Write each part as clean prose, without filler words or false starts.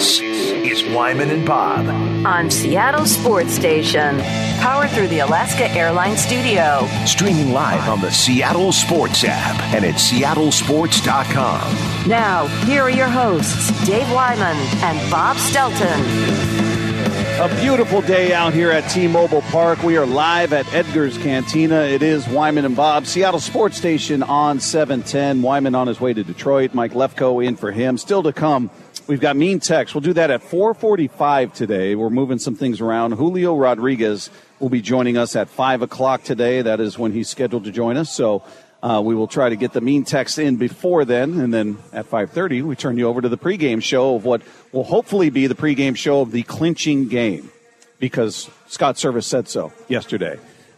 This is Wyman and Bob on Seattle Sports Station, powered through the Alaska Airlines Studio. Streaming live on the Seattle Sports app and at seattlesports.com. Now, here are your hosts, Dave Wyman and Bob Stelton. A beautiful day out here at T-Mobile Park. We are live at Edgar's Cantina. It is Wyman and Bob, Seattle Sports Station on 710. Wyman on his way to Detroit. Mike Lefkoe in for him. Still to come, we've got Mean Text. We'll do that at 4:45 today. We're moving some things around. Julio Rodriguez will be joining us at 5 o'clock today. That is when he's scheduled to join us. So we will try to get the Mean Text in before then. And then at 5:30, we turn you over to the pregame show of what will hopefully be the pregame show of the clinching game, because Scott Service said so yesterday.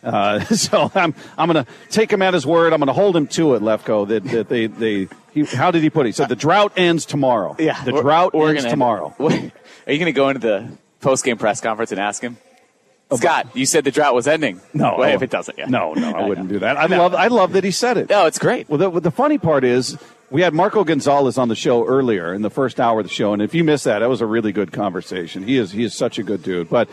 So I'm going to take him at his word. I'm going to hold him to it, Lefkoe, that how did he put it? He said the drought ends tomorrow. Yeah. The drought ends tomorrow. Are you going to go into the post-game press conference and ask him? Scott, you said the drought was ending. No. Well, if it doesn't, yeah. No, I wouldn't do that. I love that he said it. No, it's great. Well, the funny part is we had Marco Gonzalez on the show earlier in the first hour of the show, and if you missed that, that was a really good conversation. He is such a good dude. But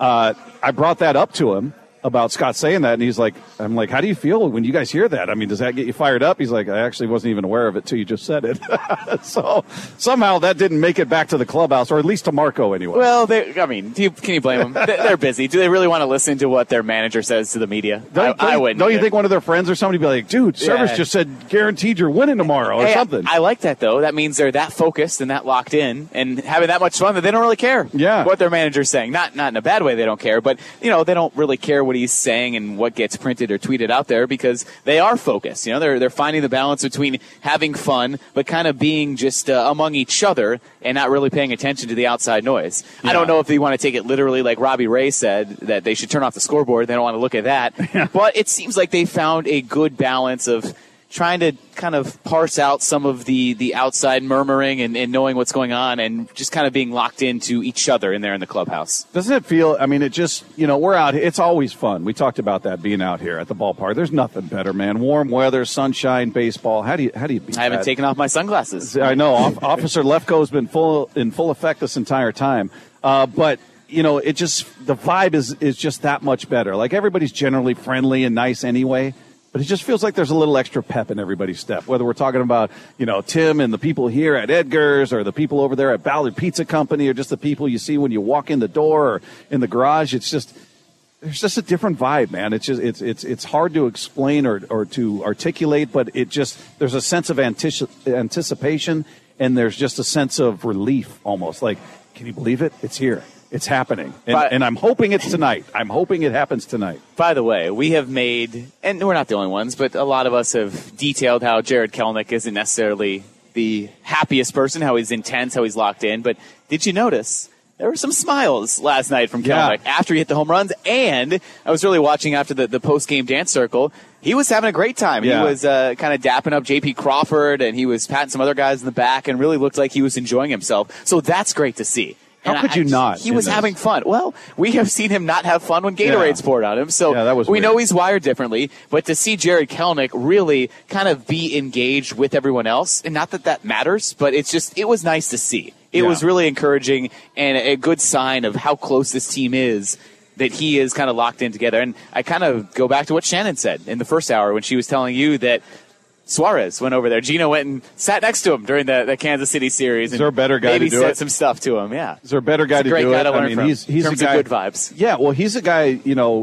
I brought that up to him about Scott saying that, and he's like, I'm like, how do you feel when you guys hear that? I mean, does that get you fired up? He's like, I actually wasn't even aware of it till you just said it. So somehow that didn't make it back to the clubhouse, or at least to Marco anyway. Well, can you blame them? They're busy. Do they really want to listen to what their manager says to the media? I wouldn't. Don't you think one of their friends or somebody be like, dude, Service just said guaranteed you're winning tomorrow or something? I like that, though. That means they're that focused and that locked in and having that much fun that they don't really care what their manager's saying. Not in a bad way they don't care, but they don't really care what he's saying and what gets printed or tweeted out there, because they are focused. They're finding the balance between having fun but kind of being just among each other and not really paying attention to the outside noise. Yeah. I don't know if they want to take it literally like Robbie Ray said, that they should turn off the scoreboard. They don't want to look at that. But it seems like they found a good balance of trying to kind of parse out some of the outside murmuring and knowing what's going on and just kind of being locked into each other in there in the clubhouse. Doesn't it feel, I mean, it just, we're out here. It's always fun. We talked about that being out here at the ballpark. There's nothing better, man. Warm weather, sunshine, baseball. How do you beat that? I haven't taken off my sunglasses. I know. Officer Lefkoe has been in full effect this entire time. But it just, the vibe is just that much better. Like, everybody's generally friendly and nice anyway. But it just feels like there's a little extra pep in everybody's step, whether we're talking about, Tim and the people here at Edgar's, or the people over there at Ballard Pizza Company, or just the people you see when you walk in the door or in the garage. It's just, there's just a different vibe, man. It's just, it's hard to explain or to articulate, but there's a sense of anticipation, and there's just a sense of relief almost. Like, can you believe it? It's here. It's happening, and I'm hoping it's tonight. I'm hoping it happens tonight. By the way, we have made, and we're not the only ones, but a lot of us have detailed how Jarred Kelenic isn't necessarily the happiest person, how he's intense, how he's locked in. But did you notice there were some smiles last night from Kelenic after he hit the home runs? And I was really watching after the post-game dance circle. He was having a great time. Yeah. He was kind of dapping up J.P. Crawford, and he was patting some other guys in the back, and really looked like he was enjoying himself. So that's great to see. How could you not? He was having fun. Well, we have seen him not have fun when Gatorade's poured on him. So we know he's wired differently. But to see Jarred Kelenic really kind of be engaged with everyone else, and not that matters, but it was nice to see. It was really encouraging and a good sign of how close this team is, that he is kind of locked in together. And I kind of go back to what Shannon said in the first hour when she was telling you that Suarez went over there. Gino went and sat next to him during the Kansas City series. Is there a better guy to do it? Maybe said some stuff to him, yeah. Is there a better guy to do it? He's a great guy to learn from. He's in terms a guy, of good vibes. Yeah, well, he's a guy,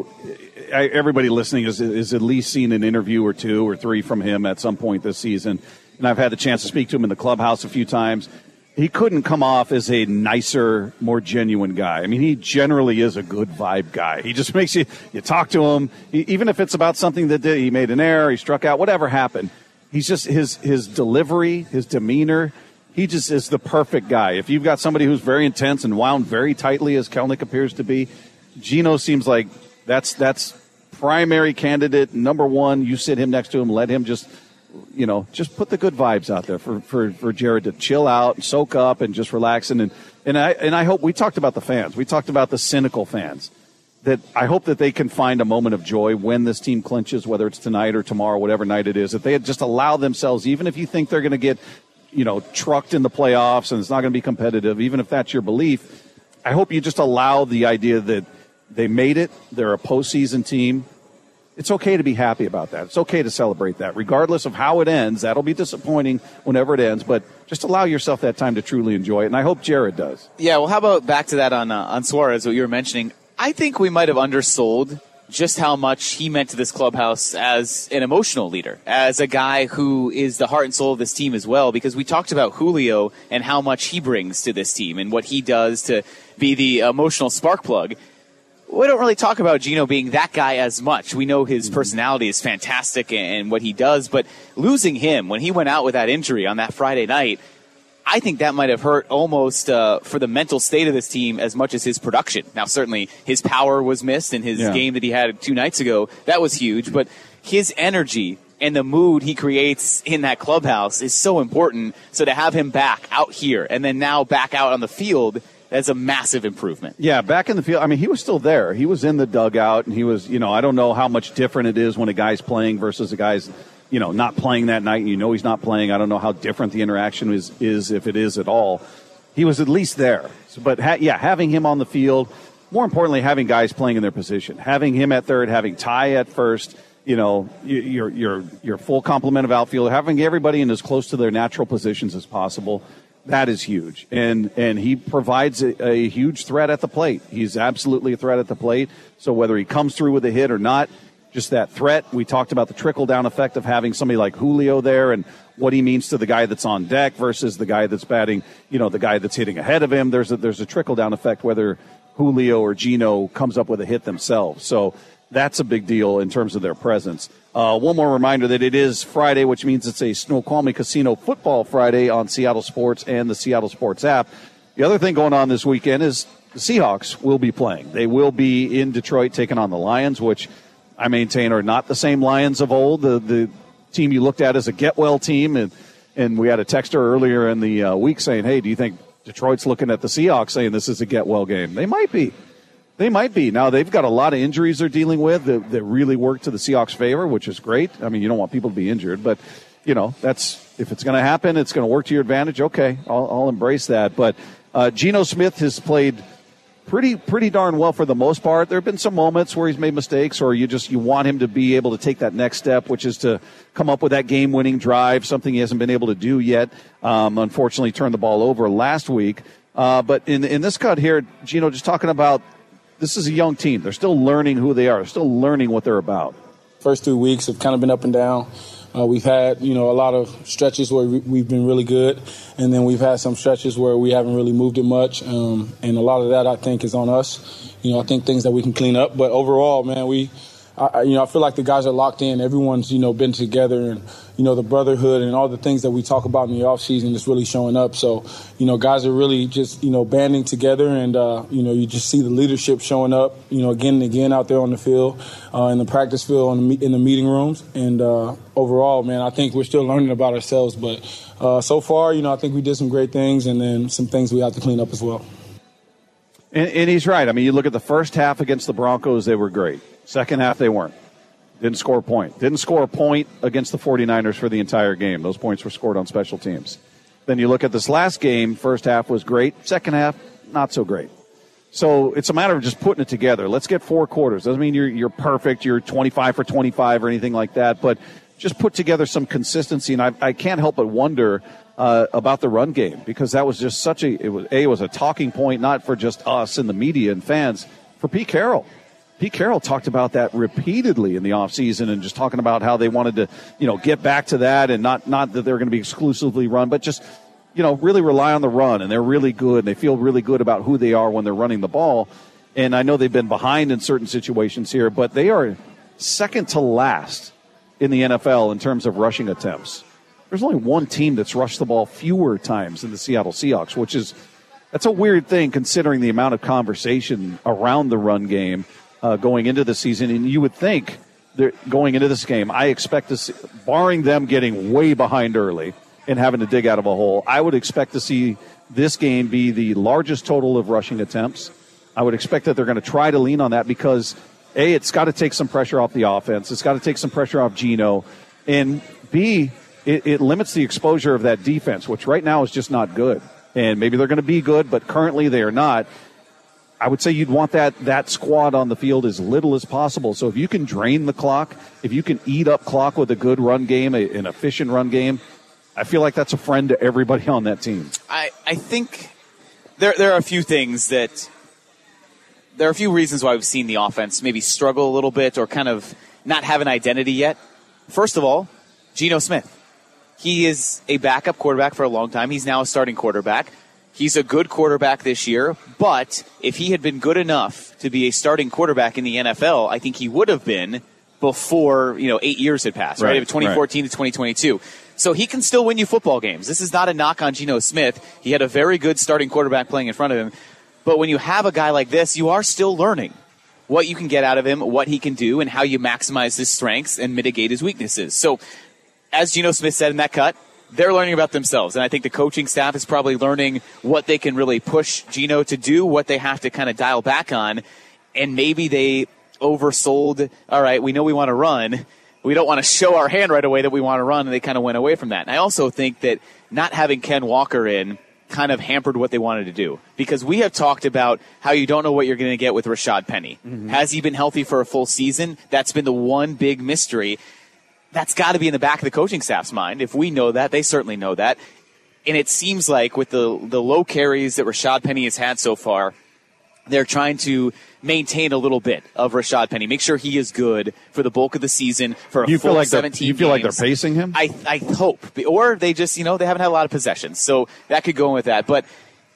everybody listening is at least seen an interview or two or three from him at some point this season. And I've had the chance to speak to him in the clubhouse a few times. He couldn't come off as a nicer, more genuine guy. I mean, he generally is a good vibe guy. He just makes you talk to him, even if it's about something that he made an error, he struck out, whatever happened. He's just, his delivery, his demeanor, he just is the perfect guy. If you've got somebody who's very intense and wound very tightly, as Kelenic appears to be, Gino seems like that's primary candidate, number one. You sit him next to him, let him just put the good vibes out there for Jarred to chill out, soak up, and just relax. And I hope, we talked about the fans. We talked about the cynical fans. That I hope that they can find a moment of joy when this team clinches, whether it's tonight or tomorrow, whatever night it is, that they just allow themselves, even if you think they're going to get, trucked in the playoffs and it's not going to be competitive, even if that's your belief, I hope you just allow the idea that they made it. They're a postseason team. It's okay to be happy about that. It's okay to celebrate that. Regardless of how it ends, that'll be disappointing whenever it ends, but just allow yourself that time to truly enjoy it, and I hope Jared does. Yeah, well, how about back to that on Suarez, what you were mentioning? I think we might have undersold just how much he meant to this clubhouse as an emotional leader, as a guy who is the heart and soul of this team as well, because we talked about Julio and how much he brings to this team and what he does to be the emotional spark plug. We don't really talk about Geno being that guy as much. We know his personality is fantastic and what he does, but losing him when he went out with that injury on that Friday night, I think that might have hurt almost for the mental state of this team as much as his production. Now, certainly his power was missed in his game that he had 2 nights ago. That was huge, but his energy and the mood he creates in that clubhouse is so important. So to have him back out here and then now back out on the field, that's a massive improvement. Yeah, back in the field. I mean, he was still there. He was in the dugout, and he was, I don't know how much different it is when a guy's playing versus a guy's, not playing that night, and he's not playing. I don't know how different the interaction is if it is at all. He was at least there. But, having him on the field, more importantly, having guys playing in their position, having him at third, having Ty at first, your full complement of outfield, having everybody in as close to their natural positions as possible. That is huge, and he provides a huge threat at the plate. He's absolutely a threat at the plate, so whether he comes through with a hit or not, just that threat. We talked about the trickle-down effect of having somebody like Julio there and what he means to the guy that's on deck versus the guy that's batting, the guy that's hitting ahead of him. There's a trickle-down effect whether Julio or Geno comes up with a hit themselves. So that's a big deal in terms of their presence. One more reminder that it is Friday, which means it's a Snoqualmie Casino Football Friday on Seattle Sports and the Seattle Sports app. The other thing going on this weekend is the Seahawks will be playing. They will be in Detroit taking on the Lions, which I maintain are not the same Lions of old. The team you looked at as a get-well team, and we had a texter earlier in the week saying, hey, do you think Detroit's looking at the Seahawks saying this is a get-well game? They might be. They might be. Now, they've got a lot of injuries they're dealing with that really work to the Seahawks' favor, which is great. I mean, you don't want people to be injured, but, if it's going to happen, it's going to work to your advantage. Okay, I'll embrace that. But Geno Smith has played pretty darn well for the most part. There have been some moments where he's made mistakes or you want him to be able to take that next step, which is to come up with that game-winning drive, something he hasn't been able to do yet. Unfortunately, turned the ball over last week. But in this cut here, Geno, just talking about this is a young team. They're still learning who they are. They're still learning what they're about. First 2 weeks have kind of been up and down. We've had, a lot of stretches where we've been really good, and then we've had some stretches where we haven't really moved it much. And a lot of that, I think, is on us. I think things that we can clean up. But overall, man, I feel like the guys are locked in. Everyone's, been together, and, the brotherhood and all the things that we talk about in the offseason is really showing up. So, guys are really just, banding together, and, you just see the leadership showing up, again and again out there on the field, in the practice field, in the meeting rooms. And overall, man, I think we're still learning about ourselves. But so far, I think we did some great things, and then some things we have to clean up as well. And he's right. I mean, you look at the first half against the Broncos, they were great. Second half, they weren't. Didn't score a point. Didn't score a point against the 49ers for the entire game. Those points were scored on special teams. Then you look at this last game, first half was great. Second half, not so great. So it's a matter of just putting it together. Let's get 4 quarters. Doesn't mean you're perfect, you're 25 for 25 or anything like that, but just put together some consistency. And I can't help but wonder about the run game, because that was just it was a talking point, not for just us and the media and fans, for Pete Carroll. Pete Carroll talked about that repeatedly in the offseason and just talking about how they wanted to, get back to that, and not that they're going to be exclusively run, but just, really rely on the run. And they're really good, and they feel really good about who they are when they're running the ball. And I know they've been behind in certain situations here, but they are second to last in the NFL in terms of rushing attempts. There's only one team that's rushed the ball fewer times than the Seattle Seahawks, that's a weird thing considering the amount of conversation around the run game going into the season. And you would think going into this game, I expect to see, barring them getting way behind early and having to dig out of a hole, I would expect to see this game be the largest total of rushing attempts. I would expect that they're going to try to lean on that because, A, it's got to take some pressure off the offense. It's got to take some pressure off Geno. And B, it limits the exposure of that defense, which right now is just not good. And maybe they're going to be good, but currently they are not. I would say you'd want that squad on the field as little as possible. So if you can drain the clock, if you can eat up clock with a good run game, an efficient run game, I feel like that's a friend to everybody on that team. I think there are a few things that – there are a few reasons why we've seen the offense maybe struggle a little bit or kind of not have an identity yet. First of all, Geno Smith. He is a backup quarterback for a long time. He's now a starting quarterback. He's a good quarterback this year, but if he had been good enough to be a starting quarterback in the NFL, I think he would have been before 8 years had passed, right? 2014 to 2022. So he can still win you football games. This is not a knock on Geno Smith. He had a very good starting quarterback playing in front of him. But when you have a guy like this, you are still learning what you can get out of him, what he can do, and how you maximize his strengths and mitigate his weaknesses. So as Geno Smith said in that cut, they're learning about themselves, and I think the coaching staff is probably learning what they can really push Geno to do, what they have to kind of dial back on, and maybe they oversold, all right, we know we want to run. We don't want to show our hand right away that we want to run, and they kind of went away from that. And I also think that not having Ken Walker in kind of hampered what they wanted to do, because we have talked about how you don't know what you're going to get with Rashad Penny. Mm-hmm. Has he been healthy for a full season? That's been the one big mystery. That's got to be in the back of the coaching staff's mind. If we know that, they certainly know that. And it seems like with the low carries that Rashad Penny has had so far, they're trying to maintain a little bit of Rashad Penny. Make sure he is good for the bulk of the season for a full 17 You feel like they're pacing him? I hope. Or they just, they haven't had a lot of possessions. So that could go in with that. But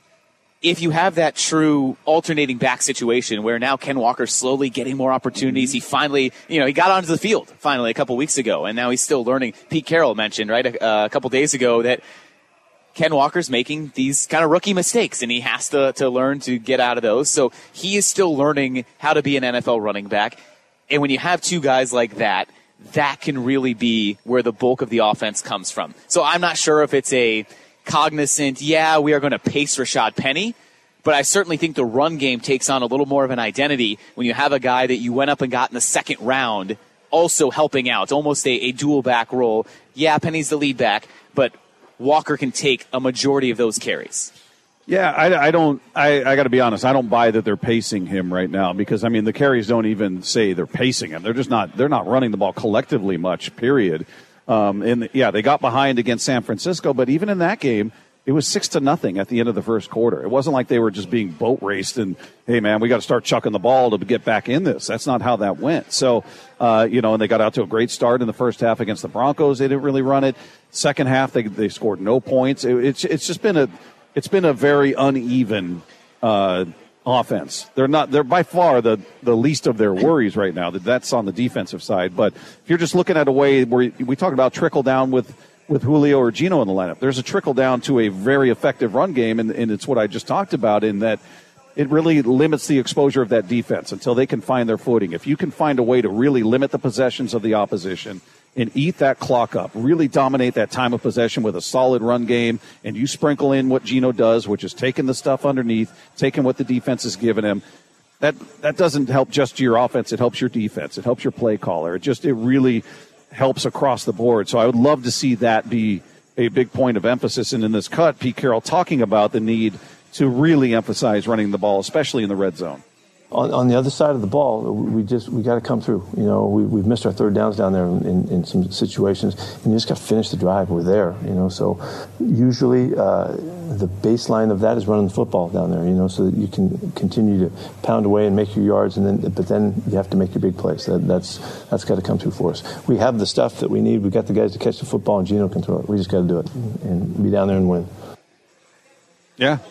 if you have that true alternating back situation where now Ken Walker's slowly getting more opportunities, he finally, he got onto the field finally a couple weeks ago, and now he's still learning. Pete Carroll mentioned, right, a couple days ago that Ken Walker's making these kind of rookie mistakes, and he has to learn to get out of those. So he is still learning how to be an NFL running back. And when you have two guys like that, that can really be where the bulk of the offense comes from. So I'm not sure if it's a cognizant, we are going to pace Rashad Penny, but I certainly think the run game takes on a little more of an identity when you have a guy that you went up and got in the second round also helping out. It's almost a dual back role. Yeah, Penny's the lead back, but Walker can take a majority of those carries. Yeah, I got to be honest. I don't buy that they're pacing him right now because, the carries don't even say they're pacing him. They're not running the ball collectively much, period. They got behind against San Francisco, but even in that game, it was 6-0 at the end of the first quarter. It wasn't like they were just being boat raced and, hey, man, we got to start chucking the ball to get back in this. That's not how that went. So, and they got out to a great start in the first half against the Broncos. They didn't really run it. Second half, they scored no points. It's just been a very uneven offense. They're by far the least of their worries right now. That's on the defensive side. But if you're just looking at a way where we talk about trickle down with Julio or Geno in the lineup, there's a trickle down to a very effective run game, and it's what I just talked about in that it really limits the exposure of that defense until they can find their footing. If you can find a way to really limit the possessions of the opposition and eat that clock up, really dominate that time of possession with a solid run game, and you sprinkle in what Geno does, which is taking the stuff underneath, taking what the defense is giving him, that doesn't help just your offense. It helps your defense. It helps your play caller. It really helps across the board. So I would love to see that be a big point of emphasis. And in this cut, Pete Carroll talking about the need to really emphasize running the ball, especially in the red zone. On the other side of the ball, we got to come through. We've missed our third downs down there in some situations, and you just got to finish the drive. We're there. So usually the baseline of that is running the football down there. So that you can continue to pound away and make your yards, but then you have to make your big plays. That's got to come through for us. We have the stuff that we need. We've got the guys to catch the football, and Geno can throw it. We just got to do it and be down there and win. Yeah,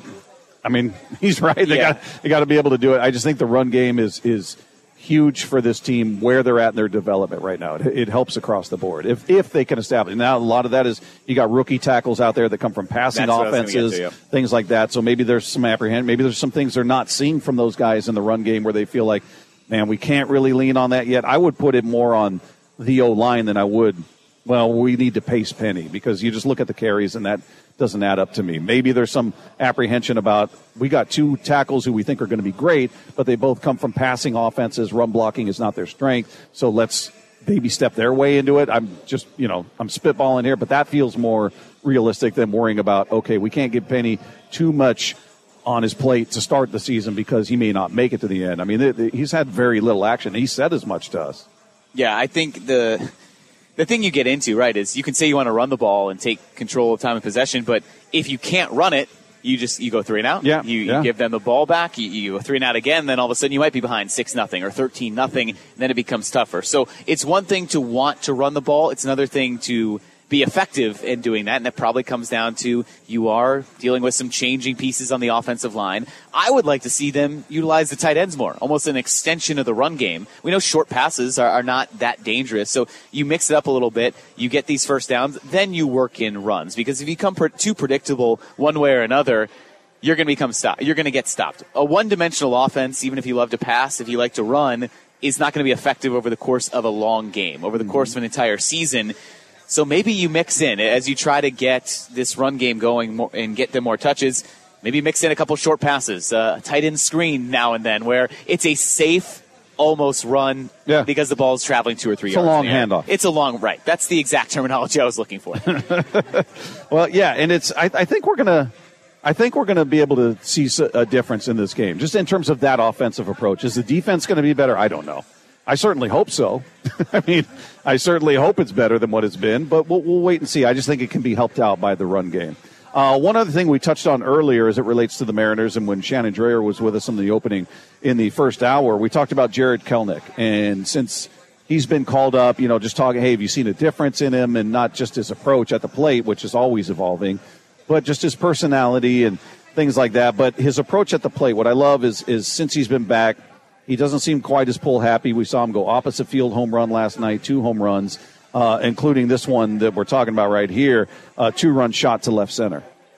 he's right. They got to be able to do it. I just think the run game is huge for this team where they're at in their development right now. It helps across the board if they can establish. Now, a lot of that is you got rookie tackles out there that come from passing offenses, things like that. So maybe there's some apprehension. Maybe there's some things they're not seeing from those guys in the run game where they feel like, man, we can't really lean on that yet. I would put it more on the O-line than I would, we need to pace Penny, because you just look at the carries and that doesn't add up to me. Maybe there's some apprehension about, we got two tackles who we think are going to be great, but they both come from passing offenses. Run blocking is not their strength, so let's baby step their way into it. I'm just, I'm spitballing here, but that feels more realistic than worrying about, okay, we can't give Penny too much on his plate to start the season because he may not make it to the end. I mean, he's had very little action. He said as much to us. Yeah, I think the thing you get into, right, is you can say you want to run the ball and take control of time and possession, but if you can't run it, you go 3 and out. Yeah, you give them the ball back. You go 3 and out again. Then all of a sudden you might be behind 6-0 or 13-0. And then it becomes tougher. So it's one thing to want to run the ball. It's another thing to be effective in doing that. And that probably comes down to you are dealing with some changing pieces on the offensive line. I would like to see them utilize the tight ends more, almost an extension of the run game. We know short passes are not that dangerous. So you mix it up a little bit. You get these first downs. Then you work in runs. Because if you become too predictable one way or another, you're going to get stopped. A one-dimensional offense, even if you love to pass, if you like to run, is not going to be effective over the course of a long game, over the course of an entire season. So maybe you mix in, as you try to get this run game going more, and get them more touches, maybe mix in a couple short passes, a tight end screen now and then, where it's a safe, almost run because the ball is traveling 2 or 3 yards. It's a long handoff. It's a long, right. That's the exact terminology I was looking for. Well, yeah, and I think we're going to be able to see a difference in this game, just in terms of that offensive approach. Is the defense going to be better? I don't know. I certainly hope so. I mean, I certainly hope it's better than what it's been, but we'll wait and see. I just think it can be helped out by the run game. One other thing we touched on earlier as it relates to the Mariners, and when Shannon Drayer was with us in the opening in the first hour, we talked about Jarred Kelenic. And since he's been called up, just talking, hey, have you seen a difference in him? And not just his approach at the plate, which is always evolving, but just his personality and things like that. But his approach at the plate, what I love is since he's been back, he doesn't seem quite as pull happy. We saw him go opposite field home run last night, 2 home runs, including this one that we're talking about right here, 2-run shot to left center.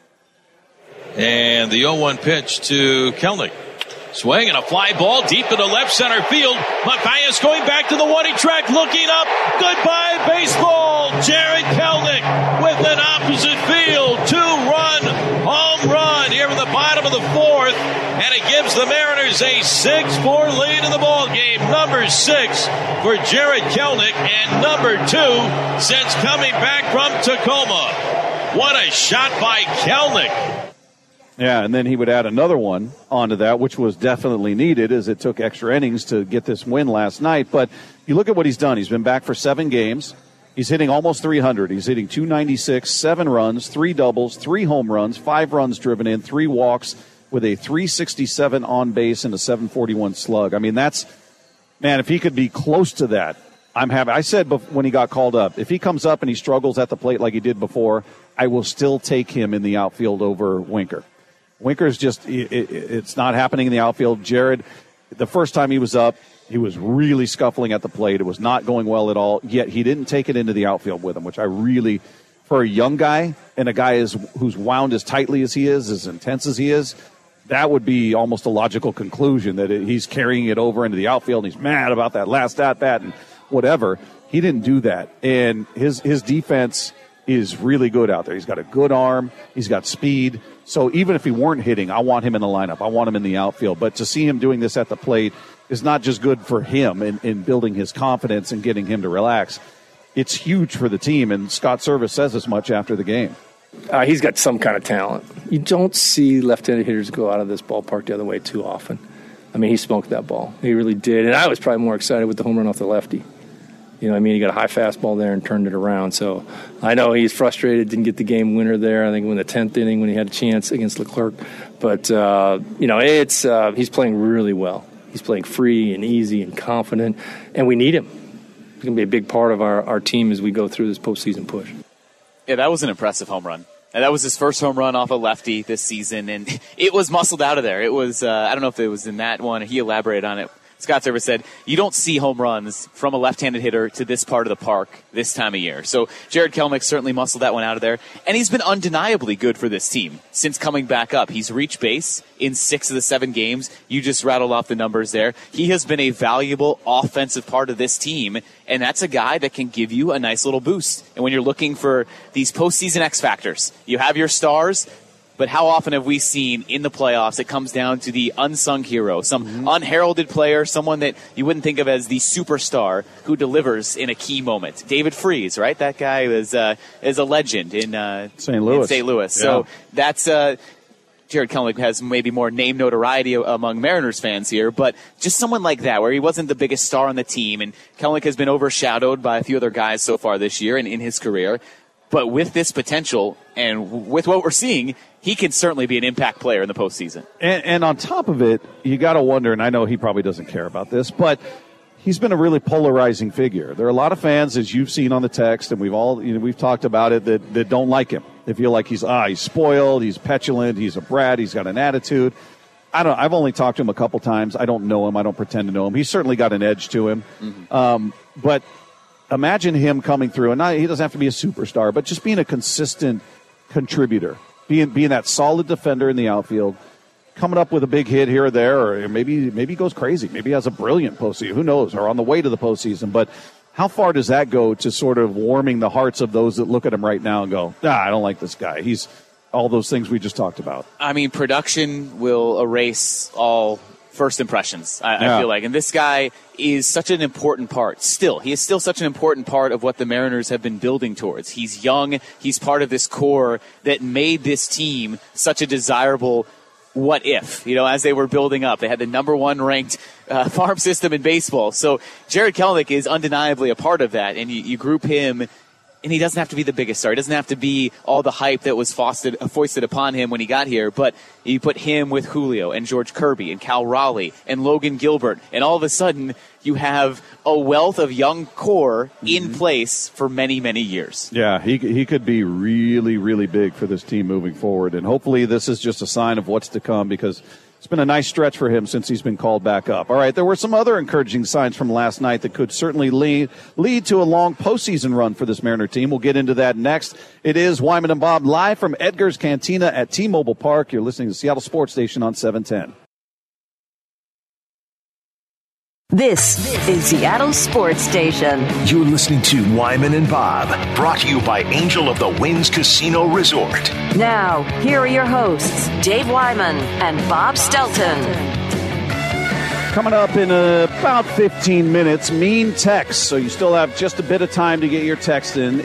And the 0-1 pitch to Kelenic. Swing and a fly ball deep into left center field. Matthias going back to the 1-inch track, looking up. Goodbye, baseball. Jarred Kelenic with an opposite field 2-run home run here in the bottom of the 4th, and it gives the Mariners a 6-4 lead in the ball game. Number 6 for Jarred Kelenic, and number 2 since coming back from Tacoma. What a shot by Kelenic. Yeah, and then he would add another one onto that, which was definitely needed as it took extra innings to get this win last night. But you look at what he's done. He's been back for 7 games. He's hitting almost 300. He's hitting 296, 7 runs, 3 doubles, 3 home runs, 5 runs driven in, 3 walks with a 367 on base and a 741 slug. I mean, if he could be close to that, I'm happy. I said when he got called up, if he comes up and he struggles at the plate like he did before, I will still take him in the outfield over Winker. Winker's just, it's not happening in the outfield. Jarred, the first time he was up, he was really scuffling at the plate. It was not going well at all, yet he didn't take it into the outfield with him, which I really, for a young guy and a guy who's wound as tightly as he is, as intense as he is, that would be almost a logical conclusion that he's carrying it over into the outfield and he's mad about that last at-bat and whatever. He didn't do that. And his defense is really good out there. He's got a good arm. He's got speed. So even if he weren't hitting, I want him in the lineup. I want him in the outfield. But to see him doing this at the plate is not just good for him in building his confidence and getting him to relax. It's huge for the team, and Scott Servais says as much after the game. He's got some kind of talent. You don't see left-handed hitters go out of this ballpark the other way too often. I mean, he smoked that ball. He really did. And I was probably more excited with the home run off the lefty. You know what I mean? He got a high fastball there and turned it around. So I know he's frustrated, didn't get the game winner there. I think in the 10th inning when he had a chance against Leclerc. But, he's playing really well. He's playing free and easy and confident, and we need him. He's going to be a big part of our team as we go through this postseason push. Yeah, that was an impressive home run. And that was his first home run off a lefty this season, and it was muscled out of there. It was, I don't know if it was in that one, he elaborated on it. Scott Servais said, you don't see home runs from a left-handed hitter to this part of the park this time of year. So Jarred Kelenic certainly muscled that one out of there. And he's been undeniably good for this team since coming back up. He's reached base in 6 of the 7 games. You just rattled off the numbers there. He has been a valuable offensive part of this team, and that's a guy that can give you a nice little boost. And when you're looking for these postseason X factors, you have your stars. But how often have we seen in the playoffs it comes down to the unsung hero, some unheralded player, someone that you wouldn't think of as the superstar who delivers in a key moment? David Freese, right? That guy is a legend in St. Louis. Yeah. So that's Jared Kelenic has maybe more name notoriety among Mariners fans here, but just someone like that where he wasn't the biggest star on the team, and Kelenic has been overshadowed by a few other guys so far this year and in his career. But with this potential and with what we're seeing, he can certainly be an impact player in the postseason. And on top of it, you got to wonder, and I know he probably doesn't care about this, but he's been a really polarizing figure. There are a lot of fans, as you've seen on the text, and we've talked about it, that don't like him. They feel like he's spoiled, he's petulant, he's a brat, he's got an attitude. I've only talked to him a couple times. I don't know him. I don't pretend to know him. He's certainly got an edge to him. But imagine him coming through, and he doesn't have to be a superstar, but just being a consistent contributor, being that solid defender in the outfield, coming up with a big hit here or there, or maybe he goes crazy. Maybe he has a brilliant postseason. Who knows? Or on the way to the postseason. But how far does that go to sort of warming the hearts of those that look at him right now and go, I don't like this guy. He's all those things we just talked about. I mean, production will erase all first impressions, I feel like. And this guy is such an important part. He is still such an important part of what the Mariners have been building towards. He's young. He's part of this core that made this team such a desirable what if, as they were building up. They had the number 1 ranked farm system in baseball. So Jared Kelenic is undeniably a part of that. And you group him, and he doesn't have to be the biggest star. He doesn't have to be all the hype that was foisted upon him when he got here. But you put him with Julio and George Kirby and Cal Raleigh and Logan Gilbert, and all of a sudden you have a wealth of young core in place for many, many years. Yeah, he could be really, really big for this team moving forward. And hopefully this is just a sign of what's to come, because it's been a nice stretch for him since he's been called back up. All right, there were some other encouraging signs from last night that could certainly lead to a long postseason run for this Mariner team. We'll get into that next. It is Wyman and Bob live from Edgar's Cantina at T-Mobile Park. You're listening to Seattle Sports Station on 710. This is Seattle Sports Station. You're listening to Wyman and Bob, brought to you by Angel of the Winds Casino Resort. Now, here are your hosts, Dave Wyman and Bob Stelton. Coming up in about 15 minutes, mean text. So you still have just a bit of time to get your text in.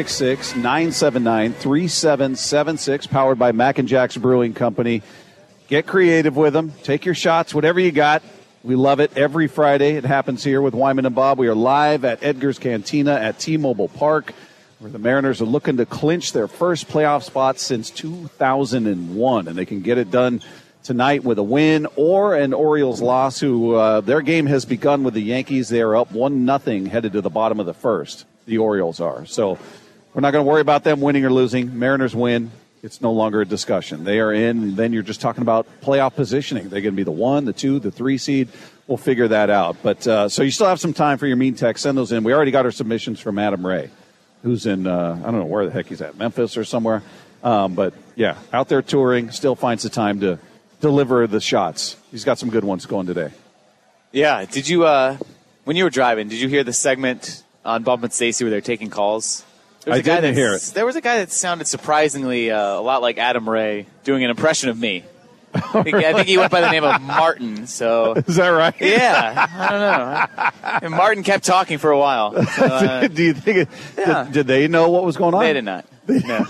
866-979-3776, powered by Mac and Jack's Brewing Company. Get creative with them. Take your shots, whatever you got. We love it. Every Friday it happens here with Wyman and Bob. We are live at Edgar's Cantina at T-Mobile Park, where the Mariners are looking to clinch their first playoff spot since 2001. And they can get it done tonight with a win or an Orioles loss, who their game has begun with the Yankees. They are up 1-0 headed to the bottom of the first. The Orioles are. So we're not going to worry about them winning or losing. Mariners win. It's no longer a discussion. They are in, and then you're just talking about playoff positioning. They're going to be the 1, the 2, the 3 seed. We'll figure that out. But so you still have some time for your mean text. Send those in. We already got our submissions from Adam Ray, who's in, I don't know where the heck he's at, Memphis or somewhere. But, yeah, out there touring, still finds the time to deliver the shots. He's got some good ones going today. Yeah. Did you, when you were driving, did you hear the segment on Bump and Stacy where they're taking calls? I didn't hear it. There was a guy that sounded surprisingly a lot like Adam Ray doing an impression of me. I think he went by the name of Martin. So is that right? Yeah, I don't know. And Martin kept talking for a while. So, do you think? Did they know what was going on? They did not. No.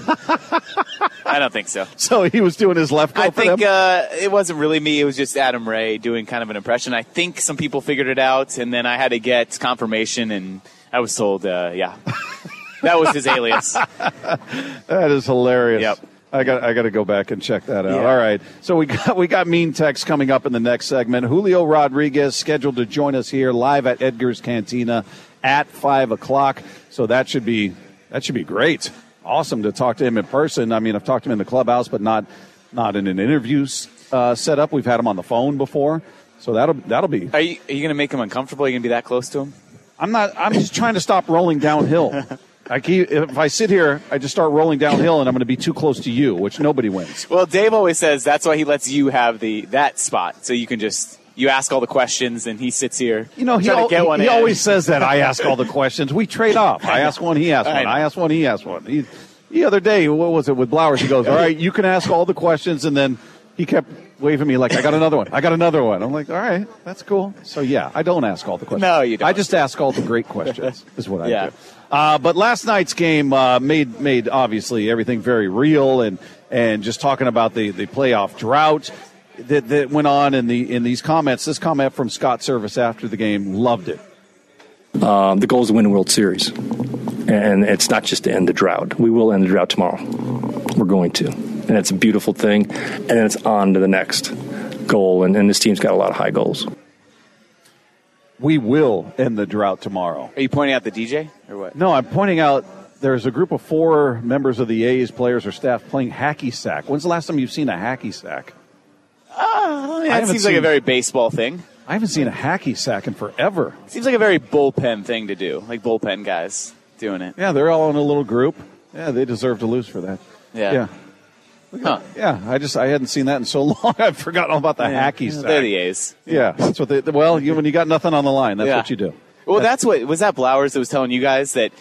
I don't think so. So he was doing his left. I think it wasn't really me. It was just Adam Ray doing kind of an impression. I think some people figured it out, and then I had to get confirmation, and I was told, yeah. That was his alias. That is hilarious. Yep. I got to go back and check that out. Yeah. All right. So we got mean text coming up in the next segment. Julio Rodriguez scheduled to join us here live at Edgar's Cantina at 5:00. So that should be great. Awesome to talk to him in person. I mean, I've talked to him in the clubhouse, but not in an interview setup. We've had him on the phone before. So that'll be. Are you going to make him uncomfortable? Are you going to be that close to him? I'm not. I'm just trying to stop rolling downhill. If I sit here, I just start rolling downhill, and I'm going to be too close to you, which nobody wins. Well, Dave always says that's why he lets you have that spot, so you can you ask all the questions, and he sits here. He always says that I ask all the questions. We trade off. I ask one, he asks one. I ask one, he asks one. The other day, what was it with Blowers? He goes, all right, you can ask all the questions, and then he kept waving me like, I got another one. I'm like, all right, that's cool. So, yeah, I don't ask all the questions. No, you don't. I just ask all the great questions is what I do. But last night's game made obviously everything very real, and just talking about the playoff drought that went on in these comments. This comment from Scott Servais after the game, loved it. The goal is to win the World Series, and it's not just to end the drought. We will end the drought tomorrow. We're going to, and it's a beautiful thing, and then it's on to the next goal, and this team's got a lot of high goals. We will end the drought tomorrow. Are you pointing out the DJ or what? No, I'm pointing out there's a group of 4 members of the A's, players or staff, playing hacky sack. When's the last time you've seen a hacky sack? That seems like a very baseball thing. I haven't seen a hacky sack in forever. Seems like a very bullpen thing to do, like bullpen guys doing it. Yeah, they're all in a little group. Yeah, they deserve to lose for that. Yeah. Huh. Yeah, I hadn't seen that in so long. I've forgotten all about the hacky sack. They're the A's. Yeah, that's what when you got nothing on the line, that's what you do. Well, that's what was that Blowers that was telling you guys that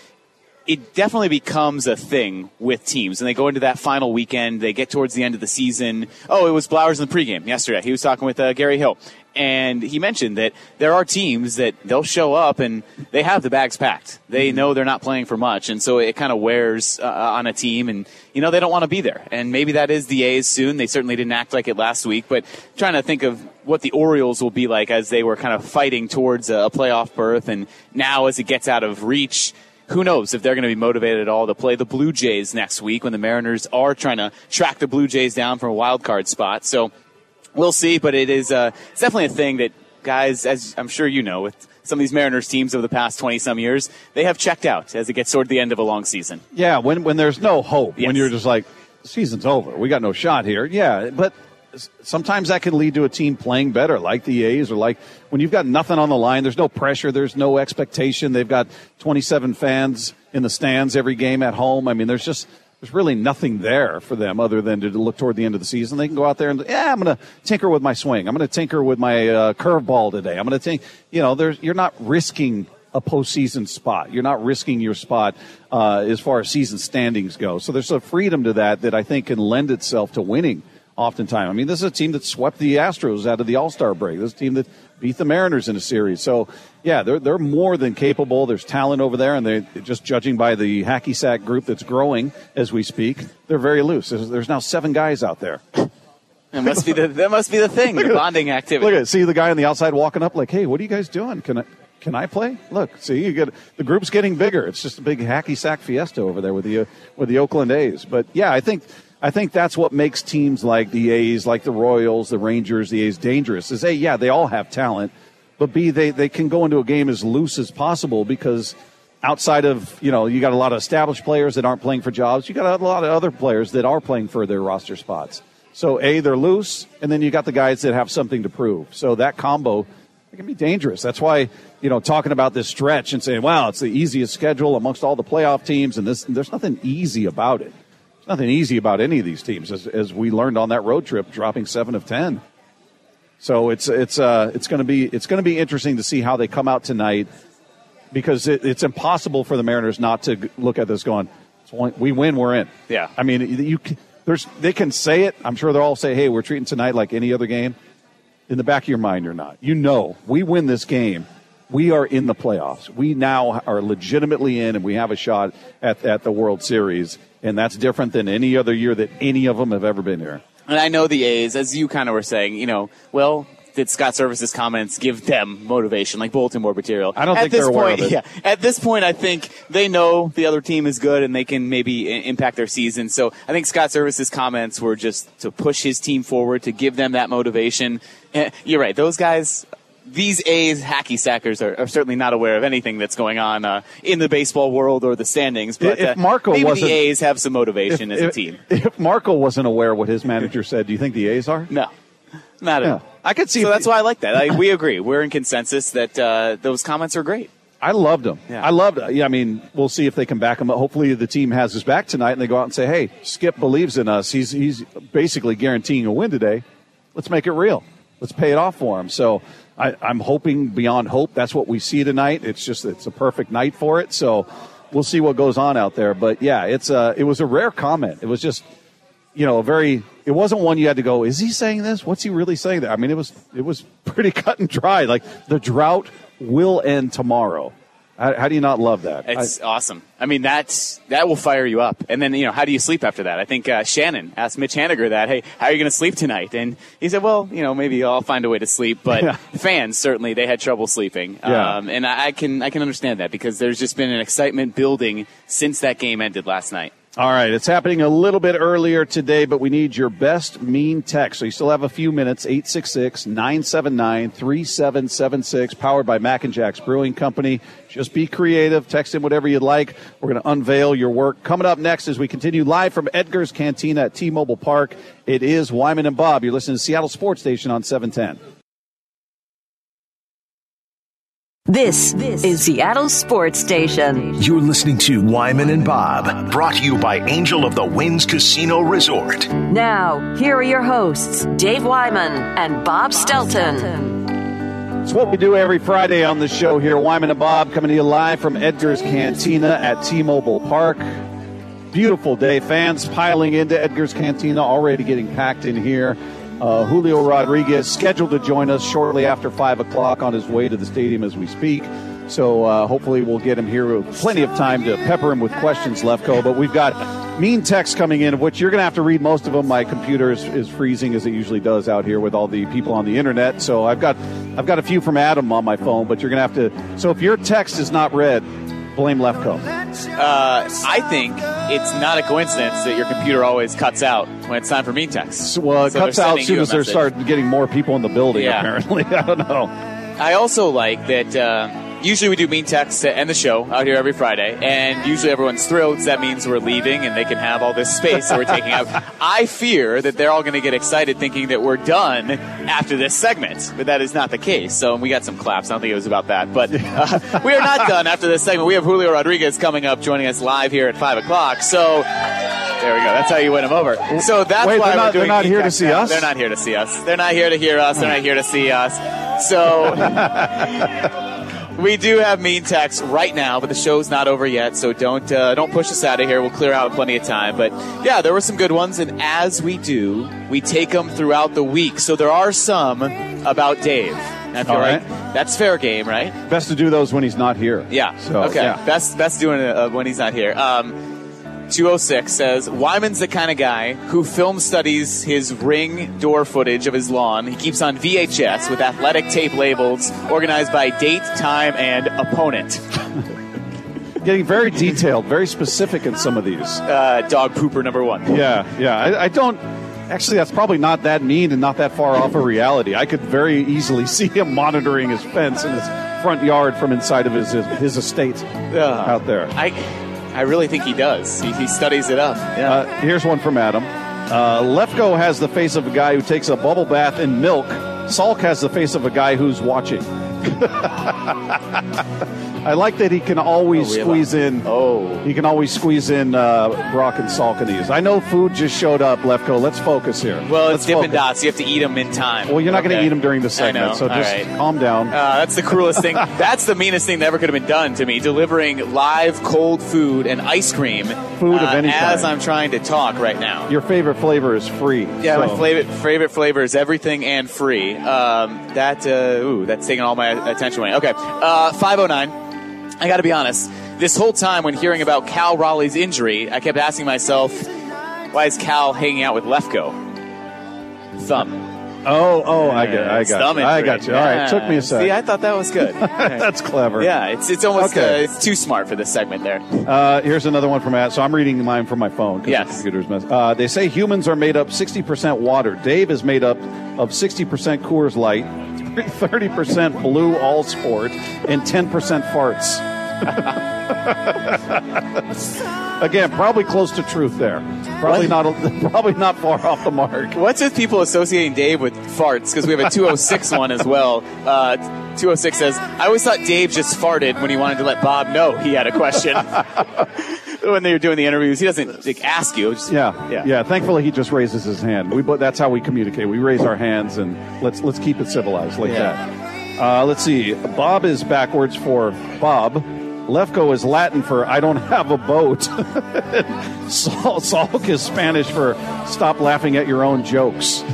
it definitely becomes a thing with teams. And they go into that final weekend. They get towards the end of the season. Oh, it was Blowers in the pregame yesterday. He was talking with Gary Hill. And he mentioned that there are teams that they'll show up and they have the bags packed. They know they're not playing for much. And so it kind of wears on a team. And, they don't want to be there. And maybe that is the A's soon. They certainly didn't act like it last week. But trying to think of what the Orioles will be like as they were kind of fighting towards a playoff berth. And now as it gets out of reach, who knows if they're going to be motivated at all to play the Blue Jays next week when the Mariners are trying to track the Blue Jays down from a wild card spot. So we'll see, but it's definitely a thing that guys, as I'm sure you know, with some of these Mariners teams over the past 20-some years, they have checked out as it gets toward the end of a long season. Yeah, when there's no hope, when you're just like, the season's over, we got no shot here. Yeah, but sometimes that can lead to a team playing better, like the A's, or like when you've got nothing on the line, there's no pressure, there's no expectation. They've got 27 fans in the stands every game at home. I mean, there's really nothing there for them other than to look toward the end of the season. They can go out there and, I'm going to tinker with my swing. I'm going to tinker with my curveball today. I'm going to you're not risking a postseason spot. You're not risking your spot as far as season standings go. So there's a freedom to that I think can lend itself to winning oftentimes. I mean, this is a team that swept the Astros out of the All-Star break. This is a team that beat the Mariners in a series. So, yeah, they're more than capable. There's talent over there, and they're just judging by the hacky sack group that's growing as we speak, they're very loose. There's now 7 guys out there. That must be the thing, the bonding activity. Look at it. See the guy on the outside walking up like, hey, what are you guys doing? Can I play? Look, see, the group's getting bigger. It's just a big hacky sack fiesta over there with the Oakland A's. But, yeah, I think that's what makes teams like the A's, like the Royals, the Rangers, the A's dangerous is, A, yeah, they all have talent, but B, they can go into a game as loose as possible because outside of, you got a lot of established players that aren't playing for jobs. You got a lot of other players that are playing for their roster spots. So, A, they're loose, and then you got the guys that have something to prove. So that combo, it can be dangerous. That's why, talking about this stretch and saying, wow, it's the easiest schedule amongst all the playoff teams, and there's nothing easy about it. There's nothing easy about any of these teams, as we learned on that road trip, dropping 7 of 10. So it's going to be interesting to see how they come out tonight, because it's impossible for the Mariners not to look at this going, we win, we're in. Yeah. I mean, they can say it. I'm sure they'll all say, hey, we're treating tonight like any other game. In the back of your mind, you're not. We win this game, we are in the playoffs. We now are legitimately in, and we have a shot at the World Series. And that's different than any other year that any of them have ever been here. And I know the A's, as you kind of were saying, did Scott Servais' comments give them motivation, like bulletin board material? I don't think they're aware of it. Yeah, at this point, I think they know the other team is good and they can maybe impact their season. So I think Scott Servais' comments were just to push his team forward, to give them that motivation. You're right. Those guys, these A's hacky sackers are certainly not aware of anything that's going on in the baseball world or the standings. But maybe the A's have some motivation as a team. If Marco wasn't aware of what his manager said, do you think the A's are? No, not at all. I could see. So that's why I like that. We agree. We're in consensus that those comments are great. I loved them. Yeah. I loved it. Yeah, I mean, we'll see if they can back him up. Hopefully the team has his back tonight and they go out and say, hey, Skip believes in us. He's basically guaranteeing a win today. Let's make it real. Let's pay it off for him. So I'm hoping beyond hope that's what we see tonight. It's a perfect night for it. So we'll see what goes on out there. But yeah, it was a rare comment. It was just, it wasn't one you had to go, is he saying this? What's he really saying there? I mean, it was pretty cut and dry. Like, the drought will end tomorrow. How do you not love that? It's awesome. I mean, that will fire you up. And then, how do you sleep after that? I think Shannon asked Mitch Haniger that, hey, how are you going to sleep tonight? And he said, well, maybe I'll find a way to sleep. But fans, certainly, they had trouble sleeping. Yeah. And I can understand that because there's just been an excitement building since that game ended last night. All right, it's happening a little bit earlier today, but we need your best mean text. So you still have a few minutes, 866-979-3776, powered by Mac and Jack's Brewing Company. Just be creative. Text in whatever you'd like. We're going to unveil your work. Coming up next as we continue live from Edgar's Cantina at T-Mobile Park, it is Wyman and Bob. You're listening to Seattle Sports Station on 710. This is Seattle Sports Station. You're listening to Wyman and Bob, brought to you by Angel of the Winds Casino Resort. Now, here are your hosts, Dave Wyman and Bob Stelton. It's what we do every Friday on the show here. Wyman and Bob coming to you live from Edgar's Cantina at T-Mobile Park. Beautiful day. Fans piling into Edgar's Cantina, already getting packed in here. Julio Rodriguez scheduled to join us shortly after 5 o'clock on his way to the stadium as we speak. So hopefully we'll get him here with plenty of time to pepper him with questions, Lefko. But we've got mean texts coming in, of which you're going to have to read most of them. My computer is freezing, as it usually does out here with all the people on the internet. So I've got a few from Adam on my phone, but you're going to have to. So if your text is not read, blame Lefko. I think it's not a coincidence that your computer always cuts out when it's time for mean texts. Well, it cuts out as soon as they start getting more people in the building, apparently. I don't know. I also like that usually we do mean texts to end the show out here every Friday, and usually everyone's thrilled. So that means we're leaving and they can have all this space that we're taking up. I fear that they're all going to get excited thinking that we're done after this segment, but that is not the case. So we got some claps. I don't think it was about that, but we are not done after this segment. We have Julio Rodriguez coming up, joining us live here at 5 o'clock. So there we go. That's how you win them over. So that's why we're doing. They're not here to see us? They're not here to see us. They're not here to hear us. They're not here to see us. So we do have mean texts right now, but the show's not over yet, so don't push us out of here. We'll clear out plenty of time. But, yeah, there were some good ones, and as we do, we take them throughout the week. So there are some about Dave. I feel like that's fair game, right? Best to do those when he's not here. Yeah. So, okay. Yeah. Best doing it when he's not here. 206 says, Wyman's the kind of guy who film studies his ring door footage of his lawn. He keeps on VHS with athletic tape labels organized by date, time, and opponent. Getting very detailed, very specific in some of these. Dog pooper number 1. Yeah. I don't... Actually, that's probably not that mean and not that far off of reality. I could very easily see him monitoring his fence in his front yard from inside of his estate out there. I really think he does. He studies it up. Yeah. Here's one from Adam. Lefko has the face of a guy who takes a bubble bath in milk. Salk has the face of a guy who's watching. I like that he can always squeeze in. He can always squeeze in Brock and Salk in these. I know food just showed up, Lefko. Let's focus here. Well, it's Dippin' Dots. You have to eat them in time. Well, you're not going to eat them during the segment, so just calm down. That's the cruelest thing. That's the meanest thing that ever could have been done to me. Delivering live cold food and ice cream. Food of any kind. As I'm trying to talk right now. Your favorite flavor is free. Yeah, my favorite flavor is everything and free. That's taking all my attention away. Okay, 509. I got to be honest, this whole time when hearing about Cal Raleigh's injury, I kept asking myself, why is Cal hanging out with Lefko? Thumb. I got you. All right, took me a second. See, I thought that was good. That's clever. Yeah, it's almost it's too smart for this segment there. Here's another one from Matt. So I'm reading mine from my phone. Yes. The computer's mess. They say humans are made up 60% water. Dave is made up of 60% Coors Light, 30% Blue All Sport, and 10% farts. Again, probably close to truth there. Probably not far off the mark. What's with people associating Dave with farts? Because we have a 206 one as well. 206 says, I always thought Dave just farted when he wanted to let Bob know he had a question. When they were doing the interviews, he doesn't ask you. Yeah. Thankfully, he just raises his hand. That's how we communicate. We raise our hands, and let's keep it civilized like that. Let's see. Bob is backwards for Bob. Lefko is Latin for I don't have a boat. Sulk is Spanish for stop laughing at your own jokes.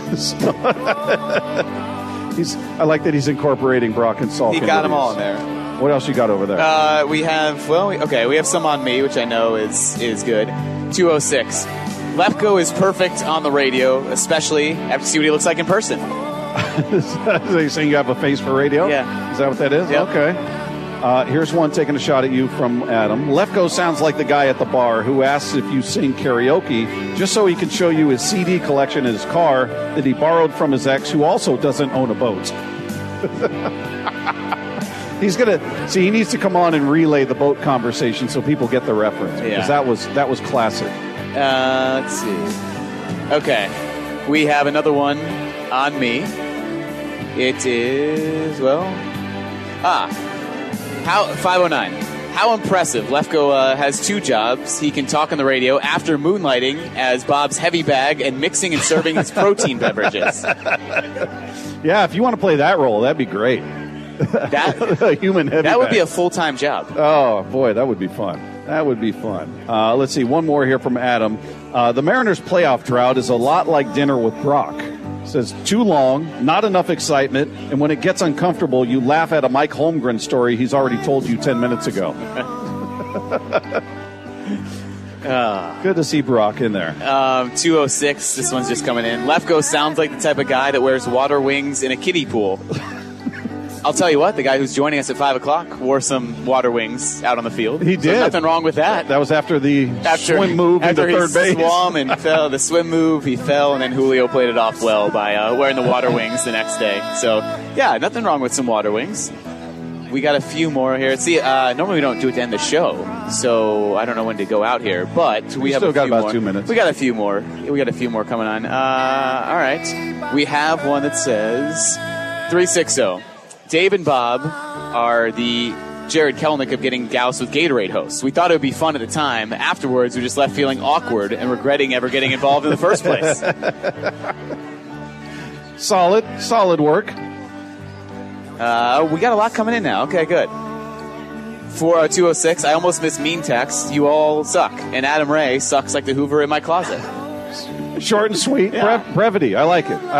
I like that he's incorporating Brock and Sulk. He got them all in there. What else you got over there? We have some on me, which I know is good. 206. Lefko is perfect on the radio, especially after see what he looks like in person. Are you saying you have a face for radio? Yeah. Is that what that is? Yep. Okay. Here's one taking a shot at you from Adam. Lefko sounds like the guy at the bar who asks if you sing karaoke just so he can show you his CD collection in his car that he borrowed from his ex who also doesn't own a boat. He needs to come on and relay the boat conversation so people get the reference. Because that was classic. Let's see. Okay. We have another one on me. It is, 509. How impressive. Lefko has 2 jobs. He can talk on the radio after moonlighting as Bob's heavy bag and mixing and serving his protein beverages. Yeah, if you want to play that role, that'd be great. A human heavy That would bag. be a full-time job. Oh, boy, that would be fun. Let's see, one more here from Adam. The Mariners' playoff drought is a lot like dinner with Brock. Says, too long, not enough excitement, and when it gets uncomfortable, you laugh at a Mike Holmgren story he's already told you 10 minutes ago. Good to see Brock in there. 206, this one's just coming in. Lefko sounds like the type of guy that wears water wings in a kiddie pool. I'll tell you what, the guy who's joining us at 5 o'clock wore some water wings out on the field. He did. So nothing wrong with that. That was after the swim move into third base. After he swam and fell, the swim move, he fell, and then Julio played it off well by wearing the water wings the next day. So, yeah, nothing wrong with some water wings. We got a few more here. See, normally we don't do it to end the show, so I don't know when to go out here, but we have still got about more. 2 minutes. We got a few more. We got a few more coming on. All right. We have one that says 360. Dave and Bob are the Jared Kelnick of Getting Gauss with Gatorade hosts. We thought it would be fun at the time. Afterwards, we just left feeling awkward and regretting ever getting involved in the first place. Solid work. We got a lot coming in now. Okay, good. For 206, I almost missed mean text. You all suck. And Adam Ray sucks like the Hoover in my closet. Short and sweet. Yeah. Brevity. I like it.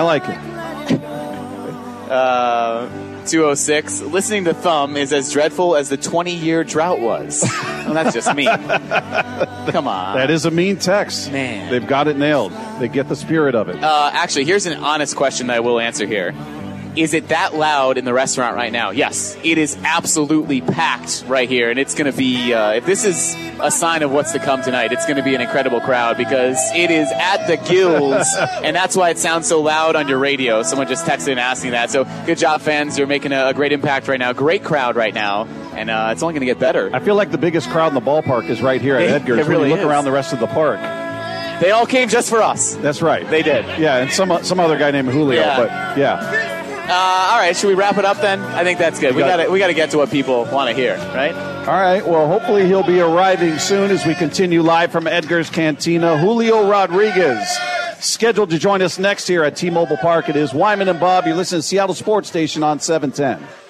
206, listening to Thumb is as dreadful as the 20-year drought was. Well, that's just me. Come on. That is a mean text. Man. They've got it nailed. They get the spirit of it. Actually, here's an honest question that I will answer here. Is it that loud in the restaurant right now? Yes. It is absolutely packed right here, and it's going to be, if this is a sign of what's to come tonight, it's going to be an incredible crowd because it is at the gills, and that's why it sounds so loud on your radio. Someone just texted and asking that. So good job, fans. You're making a great impact right now. Great crowd right now, and it's only going to get better. I feel like the biggest crowd in the ballpark is right here at Edgar's. It really when you look is. around the rest of the park. They all came just for us. That's right. They did. Yeah, and some other guy named Julio, but yeah. All right, should we wrap it up then? I think that's good. We got to get to what people want to hear, right? All right. Well, hopefully he'll be arriving soon as we continue live from Edgar's Cantina. Julio Rodriguez scheduled to join us next here at T-Mobile Park. It is Wyman and Bob. You're listening to Seattle Sports Station on 710.